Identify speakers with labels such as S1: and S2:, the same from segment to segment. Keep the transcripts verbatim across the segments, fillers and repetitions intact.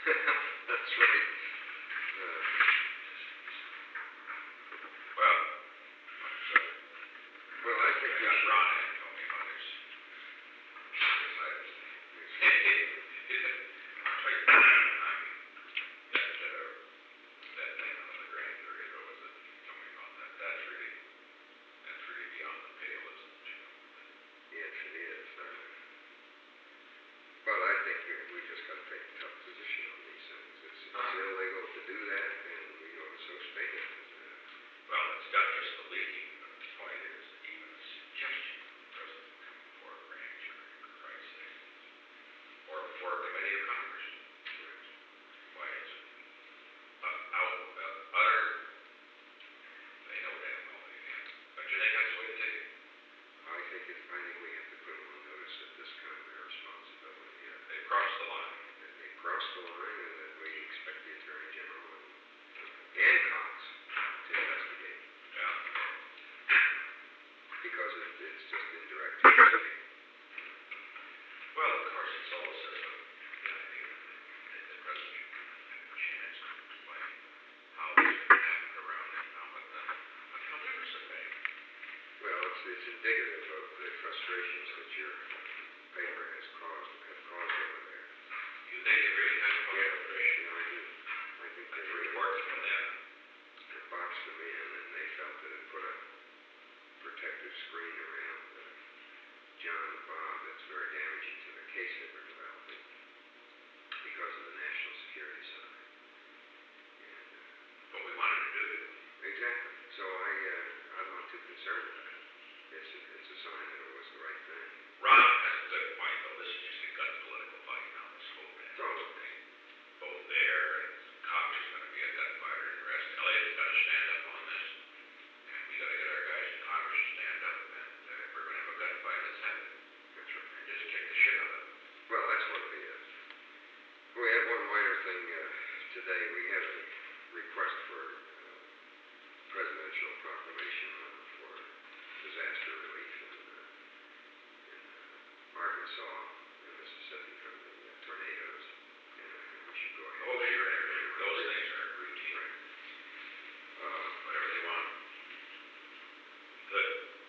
S1: That's right. Uh,
S2: Well, but, uh,
S1: well, I think
S2: I
S1: we
S2: got
S1: should.
S2: Ron in, told me about his, his items. I'll tell you, I mean, that, uh, that thing on the grand jury, what was it? Tell me about that. That's really, that's really beyond the pale, isn't it, you know?
S1: Yes, it is. Uh, but I think we, we just got to take a tough position on these things. It's, it's
S2: Uh,
S1: illegal to do that, and we ought to so state it. Uh,
S2: Well, it's not just the leaking, but the point is, even a suggestion doesn't come before a grand jury, for Christ's sake. Or before a committee of Congress. Why, it's uh, out, uh, utter, they know damn well they can't. Don't you think that's the way to take it?
S1: I think it, I think we have to put them on notice that this kind of irresponsibility. Uh,
S2: They've crossed the line.
S1: that they crossed the line, and that we expect the Attorney General and, and Cox to investigate,
S2: Yeah.
S1: because it, it's just indirect hearsay.
S2: Well, of course, it's also the, the idea that the president had a chance to explain how this could happen around him now, but, uh, but he'll never say that.
S1: Well, it's, it's indicative of the frustrations that your paper has caused, have caused over there.
S2: You think it really has caused
S1: Yeah,
S2: frustration?
S1: yeah, I do. I think they
S2: That's a
S1: really
S2: report from them.
S1: they boxed them in, and they felt that it put a protective screen around uh, John and Bob that's very damaging to the case that we're developing because of the national security side. And, uh,
S2: But we wanted to do it.
S1: exactly. So I, uh, I'm not too concerned about it. It's a, it's a sign that it was the right thing.
S2: Ron has a good point, though. This is just a gut political fight now, this whole damn
S1: Totally.
S2: thing. Both there, and Cox is going to be a gunfighter, and the rest. Elliott's got to stand up on this. And we got to get our guys in Congress to stand up, and uh, if we're going to have a gunfight, let's have it.
S1: That's right.
S2: And just kick the shit out of them.
S1: Well, that's what it is. We had one minor thing uh, today. We had a request for uh, presidential proclamation uh, for disaster relief in, uh, in uh, Arkansas and Mississippi from the uh, tornadoes. And I think we should go ahead.
S2: Oh,
S1: and
S2: sure.
S1: share that.
S2: Those things are routine.
S1: Right. Uh,
S2: Whatever they want. Good.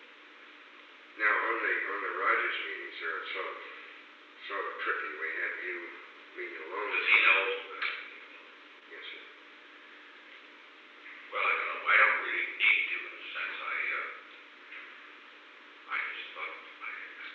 S1: now, on the on the Rogers meetings, they're sort of sort of tricky. We have you meeting alone.
S2: Does he know?
S1: Yes, sir.
S2: Well, I don't know. I don't really need to in a sense. I, uh, I just thought, I,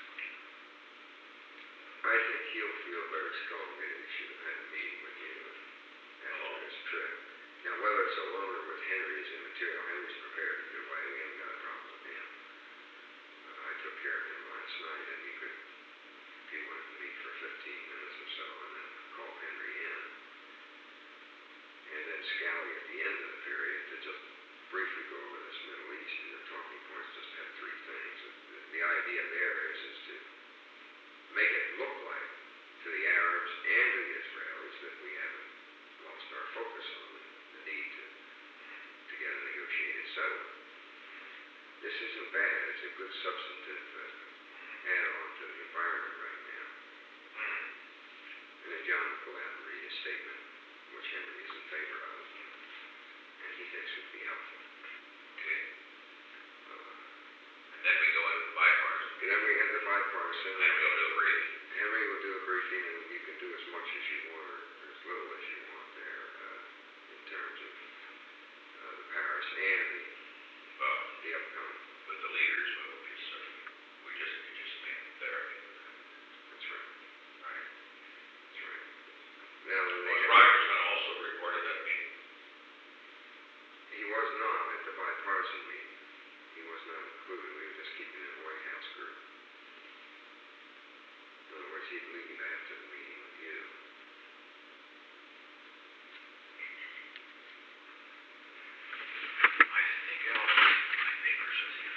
S1: I think he'll feel very strongly that he should have had a meeting with you after
S2: Oh.
S1: his trip. Now, whether it's alone or with Henry is immaterial. Henry's prepared either way. We haven't got a problem with him. Uh, I took care of him last night, and he could, if he wanted to meet for fifteen minutes or so, and then call Henry in. And then Scally at the end of the period to just briefly go over this Middle East, and the talking points just have three things. The, the idea there is, is to make it look like to the Arabs and to the Israelis that we haven't lost our focus on the, the need to, to get a negotiated settlement. This isn't bad. It's a good substantive uh, add-on to the environment right now. And then John will go out and read a statement, which Henry is in favor of, and he thinks would be helpful.
S2: okay.
S1: Uh,
S2: And then we go into the bipartisan.
S1: and then we have the bipartisan.
S2: And we'll do a briefing.
S1: Henry will do a briefing, and you can do as much as you want or as little as you want there uh, in terms of uh, the Paris and the,
S2: Well,
S1: the upcoming.
S2: with the leaders, well, we just, uh, we just, we just make therapy with them.
S1: That's right.
S2: Right.
S1: That's right. Now, then they
S2: Was
S1: have,
S2: Rogers going to also report at that meeting?
S1: he was not at the bipartisan meeting. He was not included. We were just keeping it a White House group. In other words, he'd leave after the meeting with you.
S2: I think I'll my papers are here.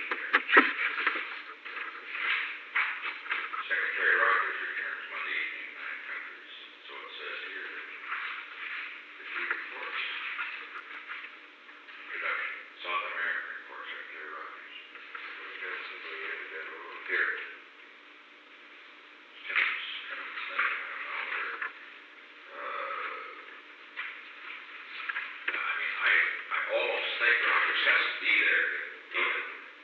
S2: Secretary Rogers returns Monday evening, nine countries. So it says here. The key reports. Introduction. South American report, Secretary Rogers.
S1: We've got somebody added that on.
S2: Here. Timmons, Timmons thing, I don't know. just has to be there to even,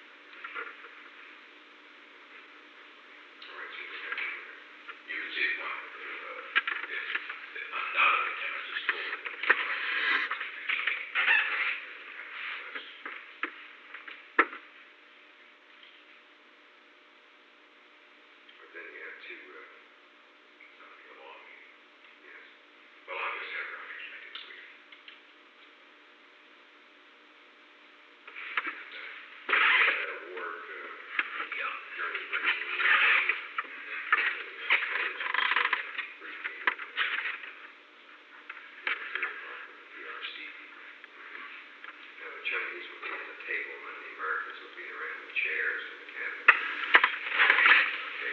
S1: All right, so we got to do that.
S2: you can see the point. If, uh, if, if undoubtedly Timmons is told that there's no
S1: But then you have to, uh,
S2: the law meeting.
S1: yes.
S2: Well, I'll just have Rogers make it clear.
S1: That award, uh,
S2: Yeah.
S1: Journey Brady. Now the Chinese will be at the table and the Americans will be around the chairs and the cabinet. Okay.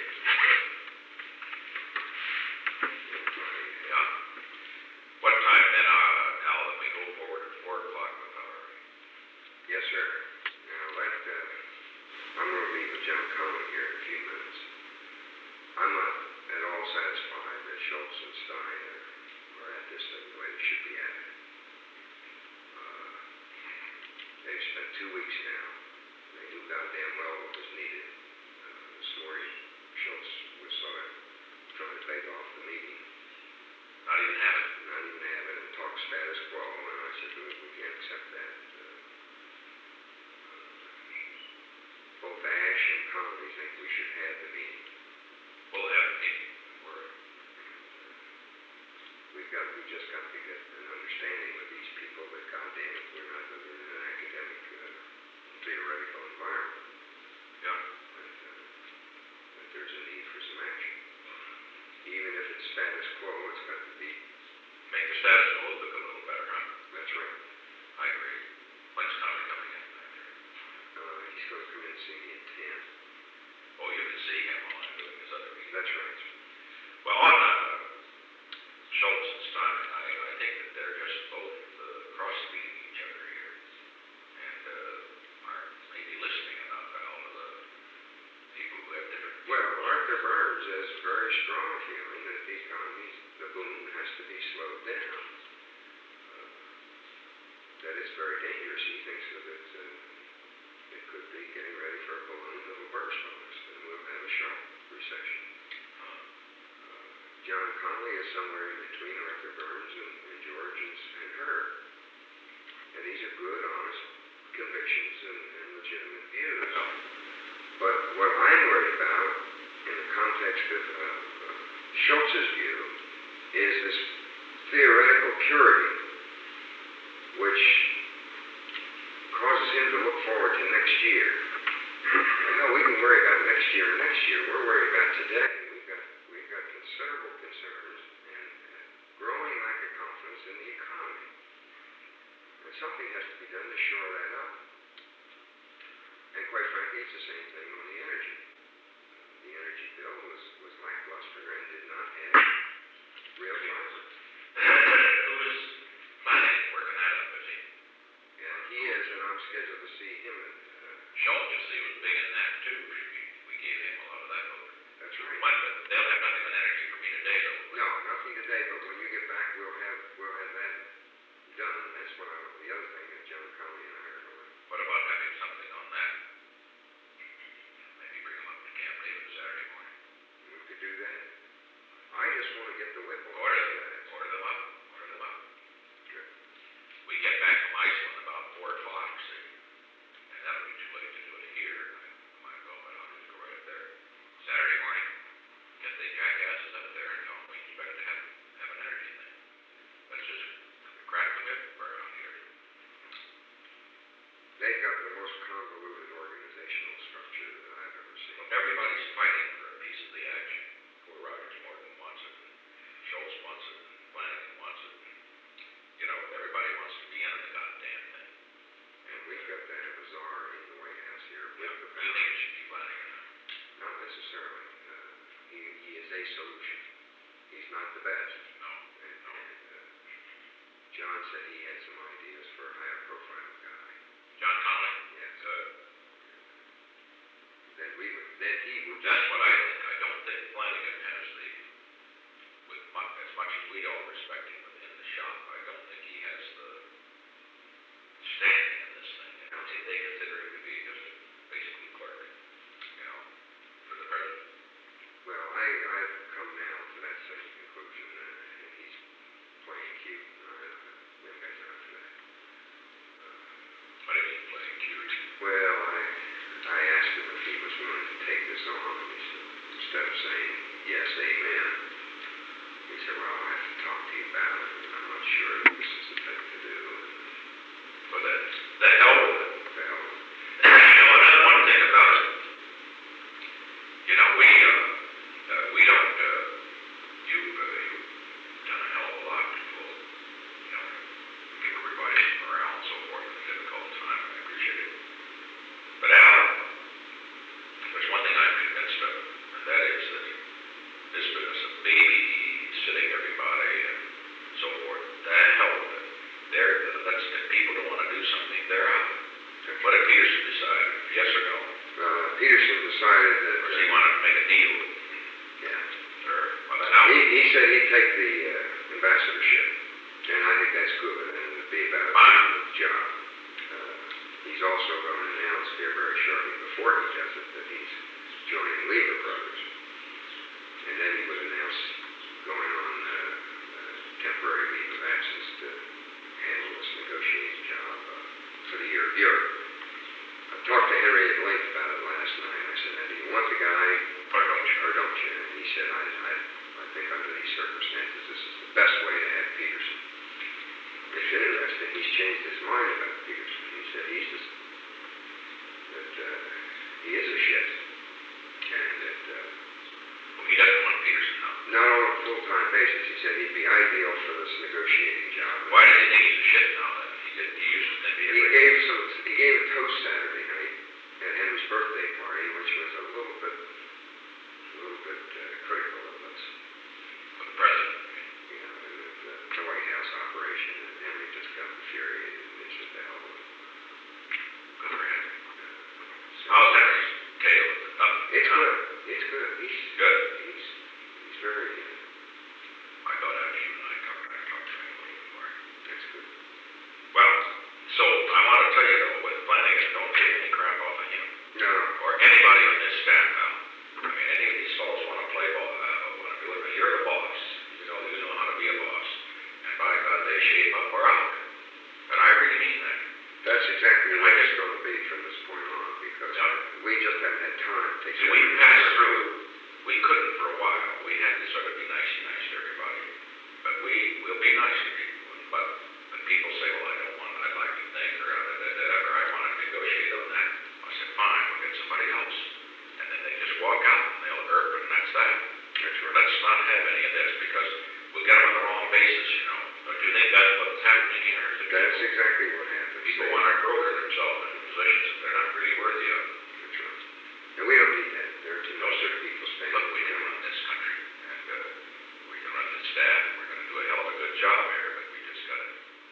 S2: Yeah. What time then, uh, Al, let me go forward at four o'clock with our,
S1: Yes, sir. Now let, uh, I'm gonna meet with John Conley here in a few minutes. I'm not at all satisfied that Schultz and Stein are, are at this thing the way they should be at it. Uh, they've spent two weeks now. They knew goddamn well what was needed. Uh, this morning, Schultz was sort of trying to beg off the meeting,
S2: not even have it.
S1: not even have it, and talk status quo, and I said, look, we can't accept that. Uh, both Ash and Conley think we should have the meeting.
S2: We'll have a meeting. We're,
S1: We've got, we just got to get an understanding with these people that goddamn it, we're not living in an academic, uh, theoretical environment.
S2: yeah.
S1: That, uh, that there's a need for some action. Even if it's status quo, it's got to be,
S2: Make the status quo look a little better, huh?
S1: that's right.
S2: I agree. When's Conley coming in?
S1: Uh, he's going to come in and see me at ten.
S2: Oh, you can see him while I'm doing this other meeting.
S1: That's right.
S2: Well, on, uh, Schultz and Stein, I, I think that they're just both, uh, cross-feeding each other here. And, uh, aren't maybe listening enough, Al, to the people who have different views.
S1: Well, Arthur Burns has a very strong feeling that the economy, the boom has to be slowed down. Uh, that it's very dangerous. He thinks that it's, uh, it could be getting ready for a balloon that will burst on us, and we'll have a sharp recession.
S2: Uh,
S1: Uh, John Conley is somewhere in between Arthur Burns and, and George and, and Herb. And these are good, honest convictions and, and legitimate views. But what I'm worried about in the context of uh, uh, Schultz's view is this theoretical purity, which causes him to look forward to next year. Well, we can worry about next year and next year. We're worried about today. We've got we've got considerable concerns and uh, growing lack of confidence in the economy. And something has to be done to shore that up. And quite frankly, it's the same thing on the energy. The energy bill was, was lackluster and did not have real progress.
S2: who is planning, working that up, is he?
S1: And he is, and I'm scheduled to see him at, uh,
S2: Schultz, you see, was big in that too. We, we gave him a lot of that vote.
S1: that's right.
S2: But they'll have nothing on energy for me today, though.
S1: No, nothing today, but when you get back, we'll have, we'll have that done. That's what I, the other thing that John Conley and I are going to,
S2: What about having something on that? Maybe bring him up to Camp David Saturday morning.
S1: we could do that. I just want to get the whip on
S2: Order,
S1: these guys.
S2: order them up, order them up.
S1: Good.
S2: We get back from Iceland about four o'clock, see? And that'll be too late to do it here. I might go, but I'll just go right up there. Saturday morning, get the jackasses up there and tell them we expect to have, have an energy thing. Let's just crack the whip around here.
S1: They've got the most convoluted organizational structure that I've ever seen.
S2: Everybody's fighting for a piece of the action. Poor Rogers Morgan wants it, and Schultz wants it, and Flanagan wants it. And, you know, everybody wants to be in the goddamn thing.
S1: And we've got to have a czar in the White House here with the
S2: You
S1: power.
S2: think it should be Flanagan?
S1: Not necessarily. Uh, he, he is a solution. He's not the best.
S2: No.
S1: And, and uh, John said he had some ideas for a higher profile guy.
S2: John Conley?
S1: Yes.
S2: Good.
S1: Then we would, then he would.
S2: That's what I think. I don't think Flanagan has the, with much, as much as we all respect him in the shop, I don't think he has the standing in this thing.
S1: Now, I've come now to that same conclusion, uh, and he's playing cute. I, I, maybe I got to that.
S2: What do you mean playing cute?
S1: Well, I, I asked him if he was willing to take this on, and he said, instead of saying, yes, amen, he said, well, I'll have to talk to you about it, and I'm not sure that this is the thing to do.
S2: Well, that, the hell with it.
S1: The hell with it.
S2: You know, and one thing about it, you know, we, uh, uh, we don't, uh, you, uh, you've done a hell of a lot to pull, you know, give everybody morale and so forth in a difficult time, and I appreciate it. But Al, there's one thing I'm convinced of, and that is that this business of babysitting everybody and so forth, the hell with it. They're, that's, if people don't want to do something, they're out. What did Peterson decide? Yes or no?
S1: Uh, Peterson decided that...
S2: Or does he want to make a deal?
S1: Yeah.
S2: Or, well, then I'll...
S1: He, he said he'd take the uh, ambassadorship, and I think that's good, and it'd be about a
S2: Fine.
S1: job. Uh, he's also going to announce here very shortly, before he does it, that he's joining Lever Brothers. And then he would announce going on uh, uh, temporary leave of absence to handle this negotiating job uh, for the year of Europe. I talked to Henry at length about it last night. I said, now, do you want the guy
S2: Or don't you?
S1: or don't you? And he said, I, I, I think under these circumstances, this is the best way to have Peterson. It's interesting. He's changed his mind about Peterson. He said he's just, that uh, he is a shit. And that, uh,
S2: Well, he doesn't want Peterson now.
S1: not on a full-time basis, he said he'd be ideal for this negotiating job.
S2: Why does he think he's a shit now then? He, did, he used to think he
S1: He gave some, he gave a toast Saturday night at Henry's birthday party, which was a little bit, a little bit uh, critical of us.
S2: for the president.
S1: You know, and the, the White House operation, and Henry just got infuriated, and he said, the hell with it.
S2: Good for him.
S1: So,
S2: How's Henry's tail? Nothing.
S1: it's good. It's good. He's
S2: Good.
S1: He's he's very. Uh,
S2: I thought after you and I talked, I talked to him a little bit more.
S1: that's good.
S2: Well, so I want to tell you though, with Flanagan, don't take any crap off of him.
S1: No.
S2: Or anybody on this staff now. I mean, any of these fellows want to play ball, uh, want to do it, but you're the boss. You know, you know how to be a boss. And by God, they shape up or out. But I really mean that.
S1: That's exactly
S2: And
S1: what
S2: I
S1: it's
S2: just-
S1: going to be from this point on, because
S2: Yeah.
S1: we just haven't had time to take
S2: See, we passed through, we couldn't for a while. We had to sort of be nice and nice to everybody. But we will be nice to people. But when people say, well, I don't want, I'd like to think, or uh, whatever, I want to negotiate on that, I said, fine, we'll get somebody else. And then they just walk out and they'll erp, and that's that.
S1: That's right.
S2: Let's not have any of this because we'll get them on the wrong basis, you know. Don't you think that's what's happening here? Is that
S1: That's
S2: people-
S1: exactly what happens.
S2: People want to broker themselves into positions that they're not really worthy of.
S1: That's right. And we don't need that. There are too
S2: No,
S1: many
S2: sir.
S1: people spending.
S2: Look, we can run this country, and uh, we can run this staff, and we're going to do a hell of a good job here, but we just got to.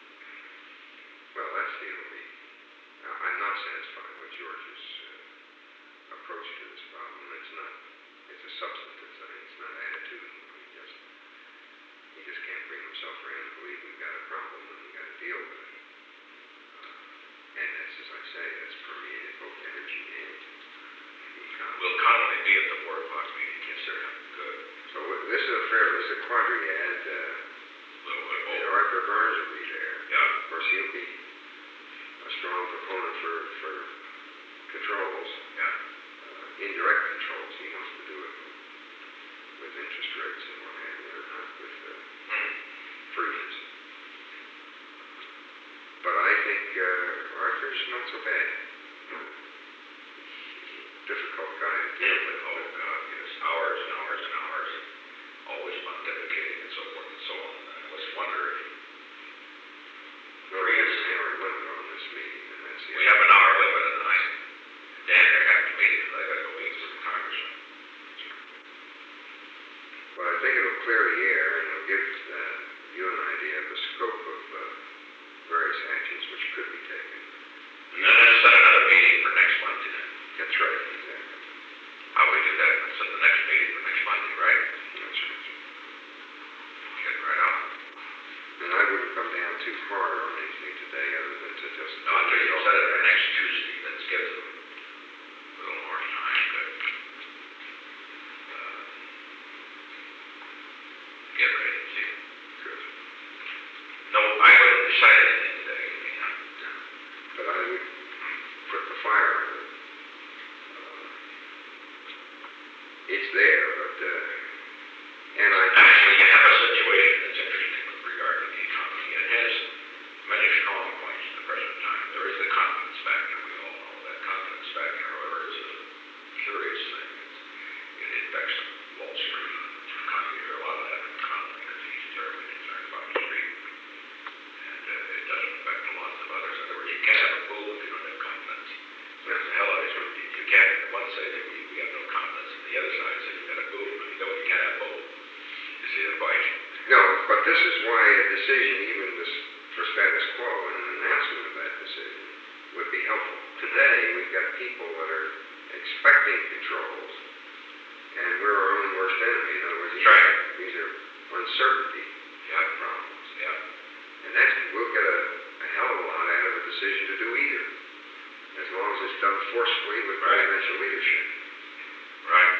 S1: Well, that's the only. Uh, I'm not satisfied with George's uh, approach to this problem. It's not. It's a substantive thing. It's not attitudinal. He just. He just can't bring himself around to believe we've got a problem and we've got to deal with it. Uh, and that's, as I say, that's permeated both energy and the economy.
S2: Will Connolly be at the four o'clock meeting? Yes, sir. Good.
S1: So uh, this is a fair. This is a quadriad. Uh,
S2: Will, will,
S1: and
S2: will.
S1: Arthur Burns will be there.
S2: Yeah.
S1: Of course, he'll be a strong proponent for for controls.
S2: Yeah.
S1: Uh, indirect controls. He wants to do it with interest rates and what have you, not with uh,
S2: Hmm.
S1: freedoms. But I think uh, Arthur's not so bad. Difficult guy to deal with.
S2: Oh, God, yes. Hours and hours and hours. Always pontificating and so forth and so on. And I always wonder if
S1: No, he has an hour limit on this meeting, and that's the
S2: we have an hour limit at night. Dan, they're having a meeting because I got to go meet with the congressman.
S1: Well, I think it'll clear the air, and it'll give uh, you an idea of the scope of uh, various actions which could be taken.
S2: And then let's set another meeting for next Monday then.
S1: That's right, exactly.
S2: How do we do that? Let's set the next meeting for next Monday, right?
S1: That's right.
S2: Get right on.
S1: And I wouldn't come down too far on anything today other than to just...
S2: No, until you set it for next Tuesday, that gives them a little more time, but, uh, decide anything today, you mean, huh?
S1: No. But I would put the fire under it. Uh, it's there, but, uh, and I...
S2: Actually, you have a situation that's interesting with regard to the economy. It has many strong points at the present time. There is the confidence factor. We all know that confidence factor, however, is a curious thing. It's, it affects Wall Street. You hear a lot of that from Conley because he's terribly concerned about the street. And uh, it doesn't affect a lot of others. In other words, you can't have a boom if you don't have confidence. There's the hell out of it. You can't. One side, we, we have no confidence, and the other side says you've got a boom. And you know, you can't have both. You see the point?
S1: No, but this is why a decision, even this, for status quo, and an announcement of that decision would be helpful. Today, we've got people that are expecting controls, and we're our own worst enemy. In other words, these,
S2: right.
S1: are, these are uncertainty
S2: yep.
S1: problems.
S2: Yep.
S1: And that's, we'll get a, a hell of a lot out of a decision to do either, as long as it's done forcefully with
S2: right.
S1: presidential leadership.
S2: Right.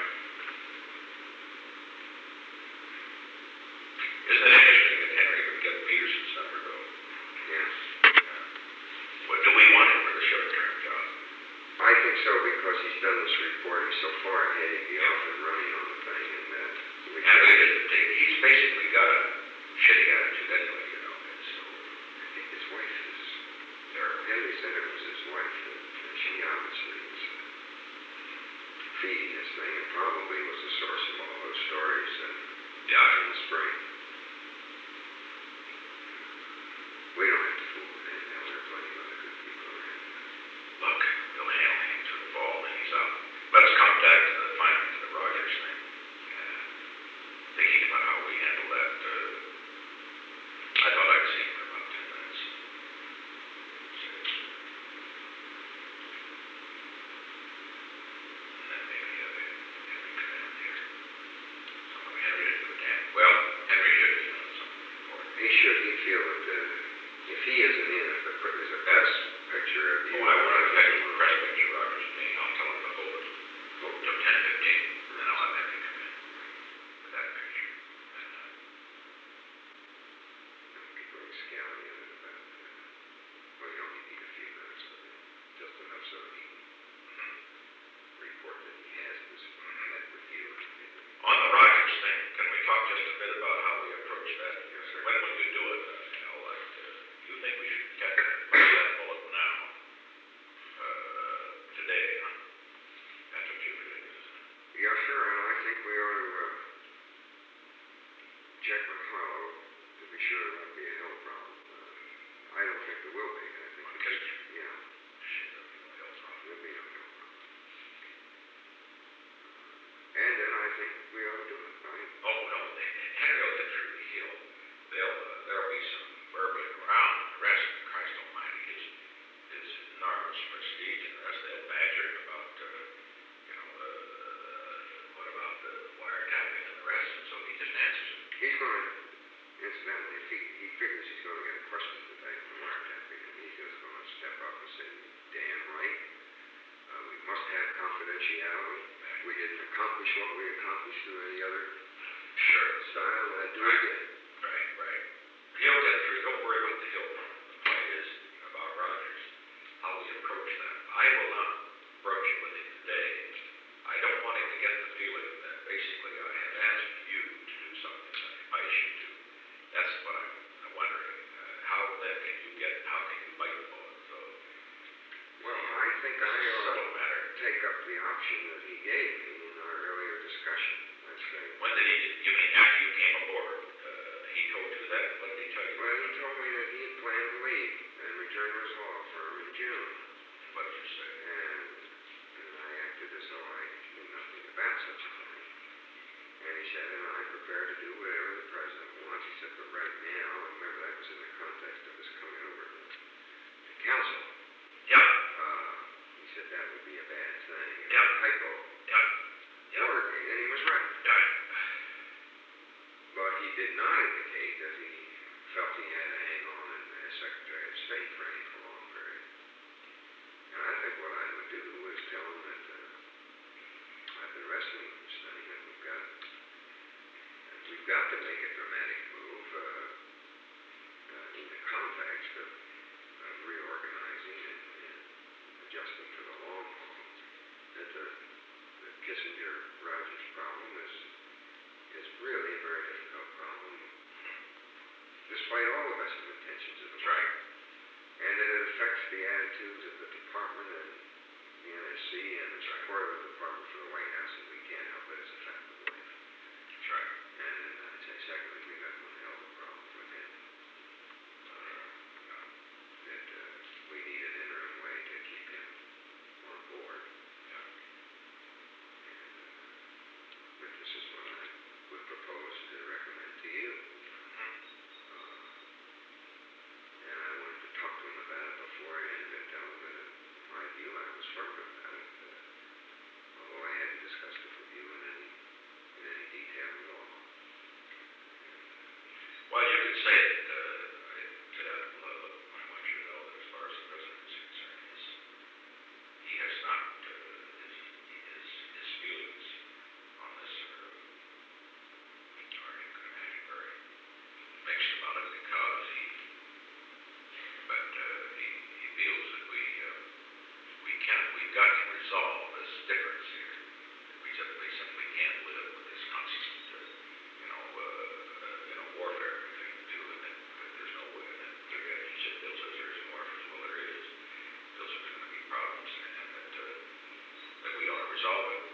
S2: Isn't it interesting that Henry would get Peterson's number, though?
S1: Yeah.
S2: Yeah. What do we want him for the short-term job?
S1: I think so, because he's done this reporting so far ahead, he'd be off and running on the thing, and uh, we
S2: And we didn't take, he's basically got a shitty attitude anyway, you know. And so
S1: I think his wife is,
S2: terrible.
S1: Henry said it was his wife, and, and she obviously was uh, feeding this thing, and probably was the source of all those stories uh,
S2: Yeah.
S1: in the spring. We don't have to fool with him now, there are plenty of other good people around.
S2: Look, we'll handle him through the fall when he's up. Let's come back to the finally to the Rogers thing. Uh, thinking about how we handle that, uh, I thought I'd see him for about ten minutes. So, and then maybe have Henry come in here. So Henry didn't do a damn well. Henry should be on something important.
S1: He should, he feel that uh, if he isn't in, if the, there's a press picture of you.
S2: Oh, I want to take a press picture, Rogers, and me. I'll tell him to hold it. Hold it till ten fifteen, and then I'll have Henry come in with that picture. And, uh,
S1: People are scallying about it. Well, you only need a few minutes, but just enough so that he can
S2: mm-hmm.
S1: report that he has this met with you.
S2: On the Rogers thing, can we talk just a bit about how we approach that?
S1: Yes, sir.
S2: When would we do it? Uh, you know, like, uh, do you think we should get push that bullet now? Uh, today, huh? That's what you think, isn't it?
S1: Yeah, sure, and I think we ought to uh, check with Harlow to be sure there won't be a hell problem. Uh, I don't think there will be. I think
S2: Okay.
S1: it's, yeah,
S2: Shit, there'll be no hell problem.
S1: there'll be no hell problem. And then I think we ought to do it, right?
S2: Oh, no, Henry will get through the hill. There'll, uh, there'll be some burbling around. The rest, Christ almighty, his, his enormous prestige and the rest, they'll badger him about, uh, you know, the, what about the wiretapping and the rest, and so he just answers it.
S1: He's going to, incidentally, if he, he figures he's going to get a question today on the wiretapping, and he's just going to step up and say, damn right, uh, we must have confidentiality. We didn't accomplish what we accomplished through any other
S2: Sure.
S1: style, and I'd do it
S2: Right.
S1: again.
S2: Right, right. He'll get through. Don't worry about the hill problem. The point is about Rogers, how we approach that. I will not broach it with him today. I don't want him to get the feeling that basically I have asked you to do something that I should do. That's what I'm wondering. Uh, how then can you get, how can you bite the bullet? So,
S1: Well, I think I ought
S2: subtle
S1: to
S2: matter.
S1: take up the option that he gave me in our earlier discussion. I say,
S2: When did he, you mean after you came aboard? Uh, he told you that? What did he tell you?
S1: well, he told me that he had planned to leave and return to his law firm in June.
S2: What did you say?
S1: And, and I acted as though I knew nothing about such a thing. And he said, and I'm prepared to do whatever the president wants. He said, but right now, and remember that was in the context of his coming over to, to council.
S2: Yeah.
S1: Uh, he said that would be a bad thing.
S2: Yeah.
S1: A typo.
S2: Yeah. Yeah.
S1: Watergate, and he was right.
S2: Yeah.
S1: But he did not indicate that he felt he had to hang on as Secretary of State for any prolonged period. And I think what I would do is tell him that uh, I've been wrestling with this thing, and we've got that we've got to make a dramatic move uh, uh, in the context of Messenger Rogers problem is is really a very difficult problem, despite all the best of intentions of the
S2: That's right.
S1: and that it affects the attitudes of the department and the N S C and the support of the department for the White House, and we can't help it as a fact of life.
S2: That's right.
S1: And uh, I'd say secondly, we got one hell of a problem with him. Uh, that uh, we need an interim way to keep him on board.
S2: Yeah.
S1: And uh, but this is what I would propose to recommend to you.
S2: Mm-hmm.
S1: Uh, and I wanted to talk to him about it beforehand and tell him that in my view I was firm about it, uh, although I hadn't discussed it with you in any in any detail at all.
S2: Well, you could say that, uh, I, to that level, I want you to know that as far as the president is concerned, his, he has not, uh, his, his, his feelings on this are, are, you can imagine, very mixed about it because he, but, uh, he, he feels that we, uh, we can, we've got to resolve this difference here. We simply, simply can't live with this constant, uh, you know, uh, uh, you know, warfare between the two, and that, that there's no way that there, he said, Bill says there isn't warfare, well there is. Bill says there's going to be problems, and, and that, uh, that we ought to resolve it.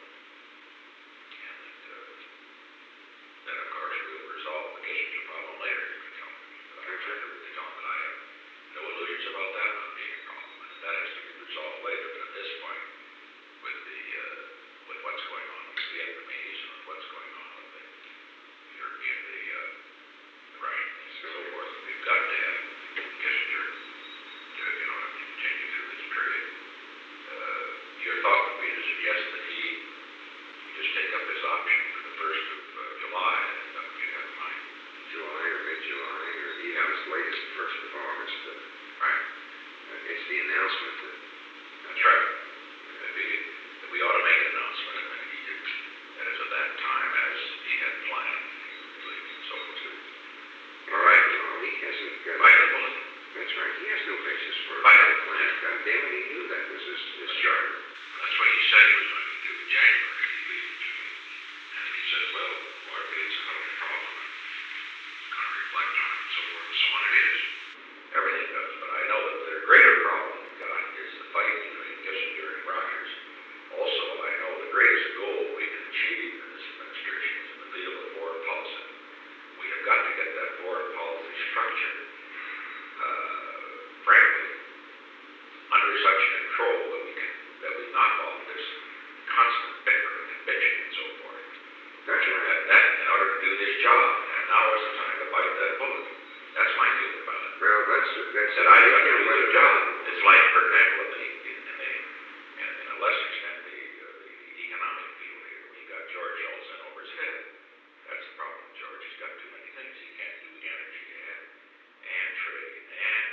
S2: And that, uh, then of course we'll resolve the Kissinger problem later, you can tell me. But I try to really tell him that I have no illusions about that not being a problem, and that has to be resolved later. But at this point, with the, uh, with what's going on with the Vietnamese and with what's going on with the European, the, uh, the Russians and so forth, we've got to have Kissinger to, you know, to continue through this period. Uh, your thought would be to suggest that he, he just take up his option for the first of uh, July. Is that what you have in mind?
S1: July or mid-July or even as late as the first of August. Uh,
S2: Right.
S1: uh, it's the announcement that
S2: That's right. That we, that we ought to make an announcement, and then he could, that is at that time as he had planned, he would leave and so forth. All right.
S1: well, he hasn't got.
S2: Mike and Bulletin.
S1: That's right. He has no basis for a
S2: Right.
S1: plan. God damn it, he knew that was his, his charter.
S2: That's what he said he was going to do in January. He leave in June. And he said, well, largely it's a hell of a problem. It's going to reflect on it and so forth and so on. It is. Everything does. But I know that the greater problem we've got is the fight between Kissinger and Rogers. Also, I know the greatest goal we can achieve in this administration is in the field of foreign policy. We have got to get that foreign policy structure, uh, frankly, under such control that we can, that we knock off this constant bickering and bitching and so forth.
S1: That's
S2: And
S1: right.
S2: that, that in order to do this job, and now is the time to bite that bullet. That's my feeling about it.
S1: Well, that's that's.
S2: Said I
S1: you
S2: got to
S1: can't
S2: do
S1: let
S2: the
S1: it
S2: job.
S1: happen.
S2: It's like, for example, in the, in, in the, in, in a lesser extent, the, uh, the, the economic field here. We got George Shultz in over his head. That's the problem with George. He's got too many things. He can't do energy and, and trade and,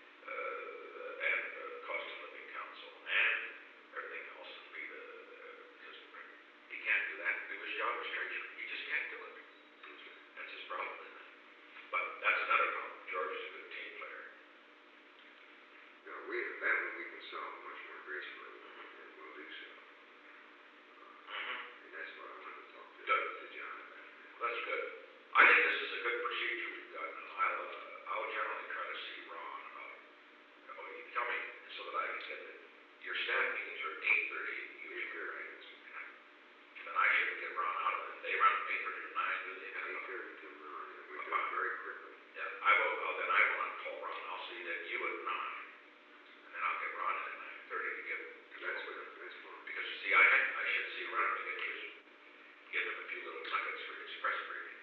S2: uh, and uh, cost of living council and everything else and be the, the just, he can't do that and do his job as treasurer. He just can't do it. That's his problem, isn't it? But that's another problem. George is a good team player.
S1: No, we that one we can solve much more gracefully, and we'll do so. Uh,
S2: Mm-hmm.
S1: and that's what I wanted to talk to,
S2: Good.
S1: to John about.
S2: Well, that's good. I think this is a good procedure we've got, and I'll, uh, I'll generally try to see Ron about, oh, you tell me so that I can get it. Your staff meetings are at eight thirty usually, right? Yeah. Then I should get Ron out of it. They run from eight thirty to nine, do they?
S1: Eight thirty till nine, and we do it very quickly.
S2: Yeah, I will, I'll, then I will not call Ron. I'll see that you at nine, and then I'll get Ron in at nine thirty to give,
S1: That's good. That's fine.
S2: because you see, I, I should see Ron to get his, give him a few little nuggets for his press briefings.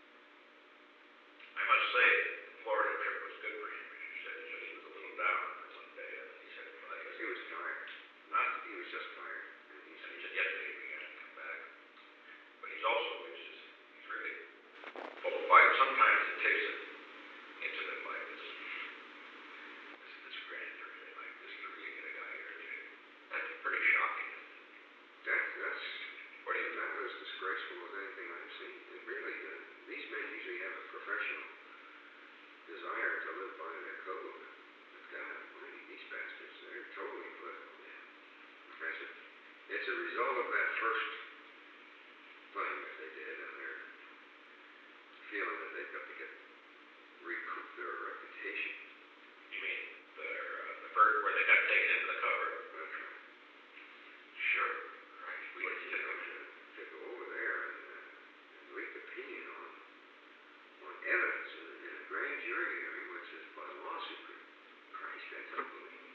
S2: I must say, the Florida trip was good for him. He said, he said he was a little down one day, and he said, well, I guess
S1: He was tired.
S2: Huh?
S1: He was just tired, and he
S2: And
S1: said,
S2: he said yesterday he began to come back. But he's also, he's just, he's really full of fire. Sometimes it takes an incident like this, this, this grand jury like this to really get a guy irritated. That's pretty shocking, isn't it?
S1: that, that's
S2: What do you think?
S1: about as disgraceful as anything I've seen. And really, uh, these men usually have a professional desire to live by their code. But God almighty, these bastards, they're totally political.
S2: Yeah.
S1: That's it. It's a result of that first claim if they did, and they're feeling that they've got to get recoup their reputation.
S2: You mean their, uh, the first, where they got taken into the cover?
S1: That's right.
S2: Sure. Right. We
S1: But,
S2: didn't
S1: you
S2: get
S1: know,
S2: them.
S1: to, to go over there and, uh, and leak opinion on on evidence in, in a grand jury hearing, which is by law secret. Christ, that's unbelievable.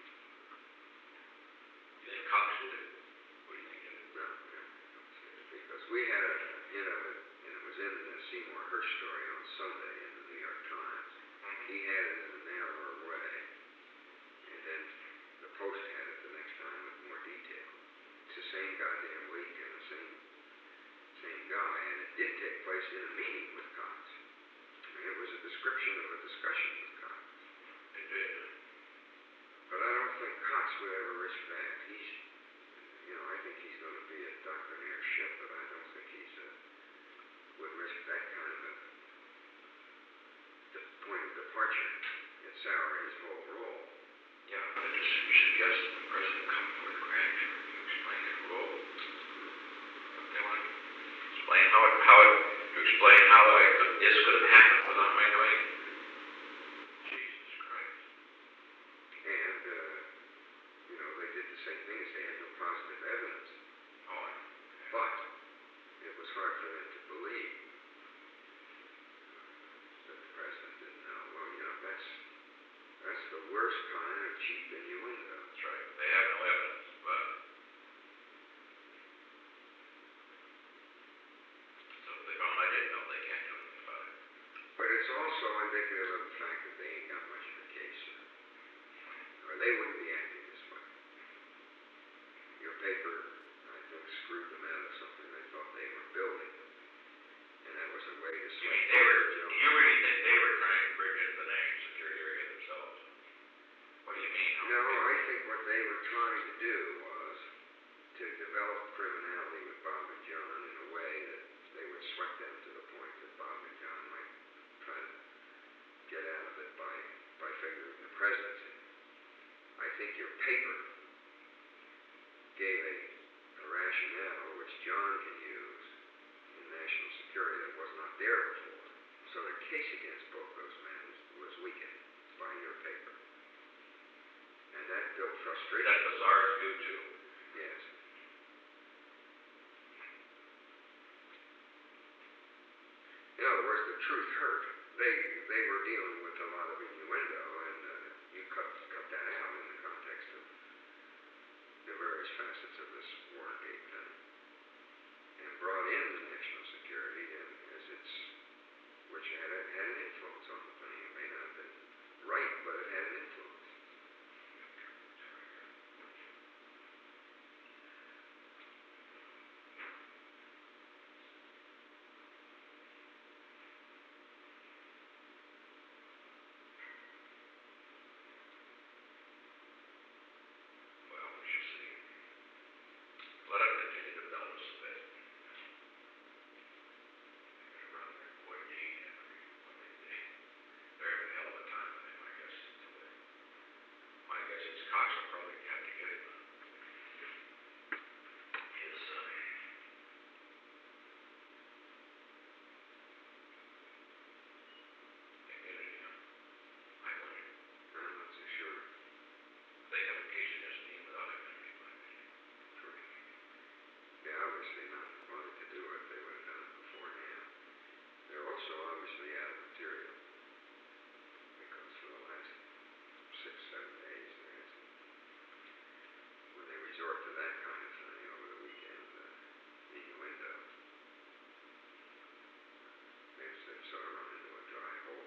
S2: You think Cox did it? What do you think did it?
S1: No, no, don't say it. Because we had a hint of it, and it was in the Seymour Hersh story on Sunday in the New York Times.
S2: Mm-hmm.
S1: He had it in a narrower way, and then the Post had it the next time with more detail. It's the same goddamn week and the same same guy, and it did take place in a meeting with Cox. I mean, it was a description of a discussion with Cox.
S2: It did.
S1: But I don't think Cox would ever risk that. He's, you know, I think he's going to be a doctrinaire ship, but I don't think he's a, would risk that kind of a de- point of departure and sour his whole role.
S2: Yeah, but it just suggests that the president come before the grand jury to explain his role. They want to explain how it, how it, to explain how I could, this could have happened without my knowing it. Jesus Christ.
S1: And, uh, you know, they did the same thing as they had no positive evidence.
S2: Oh, I,
S1: But it was hard for them to believe that the president didn't know. Well, you know, that's that's the worst kind of cheap innuendo.
S2: that's right. They have no evidence, but so if they found I didn't know, they can't do anything about it.
S1: But it's also indicative of the fact that they ain't got much of a case, sir. Or they wouldn't be acting this way. Your paper, I think, screwed them out of something they thought they were building. And that was a way to
S2: You
S1: sweep
S2: mean they were,
S1: Jones.
S2: you really think they were trying to bring into the national security area themselves? What do you mean? How
S1: No,
S2: they-
S1: I think what they were trying to do was to develop criminality with Bob and John in a way that they would sweat them to the point that Bob and John might try to get out of it by, by figuring the presidency. I think your paper gave a, a rationale which John can use in national security that was not there before. So the case against both those men was, was weakened by your paper. And that built
S2: Is
S1: frustration.
S2: that the czar's view too?
S1: Yes. In other words, the truth hurt. They they were dealing with a lot of innuendo, and uh, you cut cut that out in the context of the various facets of this Watergate thing, and brought in the national security and as its which had a, had an influence on the thing. It may not have been right, but it had an influence.
S2: Well, we shall see. Let them continue to belt us a bit. They're gonna run their boy Dean Henry. Well, they, they, they're having a hell of a time with him, I guess, until they, my guess is Cox will probably have to get him his, uh, immunity, huh? I wonder.
S1: I'm not so sure.
S2: They have a case against Dean without immunity, in my opinion.
S1: Correct. They're obviously not wanting to do it. They would have done it beforehand. They're also obviously out of material because for the last six, seven days there hasn't. When they resort to that kind of thing over the weekend, uh, innuendo, they've, they've sort of run into a dry hole.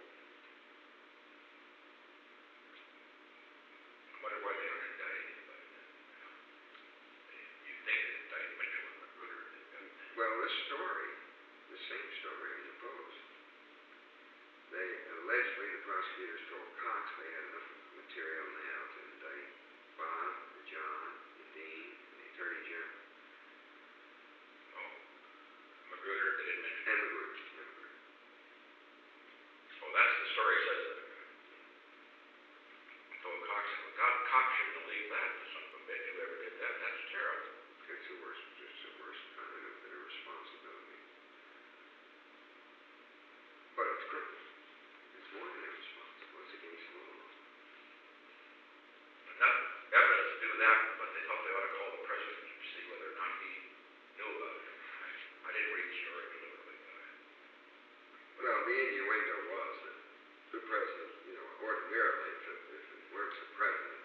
S2: I wonder why they don't indict anybody then. You know, they, you'd think they'd indict Mitchell and Magruder. They've got,
S1: Well, this story, the same story in the Post, they allegedly the prosecutors told Cox they had enough material now to indict Bob, John, and Dean, and the Attorney General,
S2: oh, Magruder, they didn't mention.
S1: and Magruder. And Magruder.
S2: Oh, that's the story says that. So Cox, God, Cox shouldn't have leaked that to son of a bitch, whoever did that. That's terrible.
S1: It's the worst, it's the worst kind of irresponsibility. the innuendo was that the president, you know, ordinarily, if it, if it weren't the president,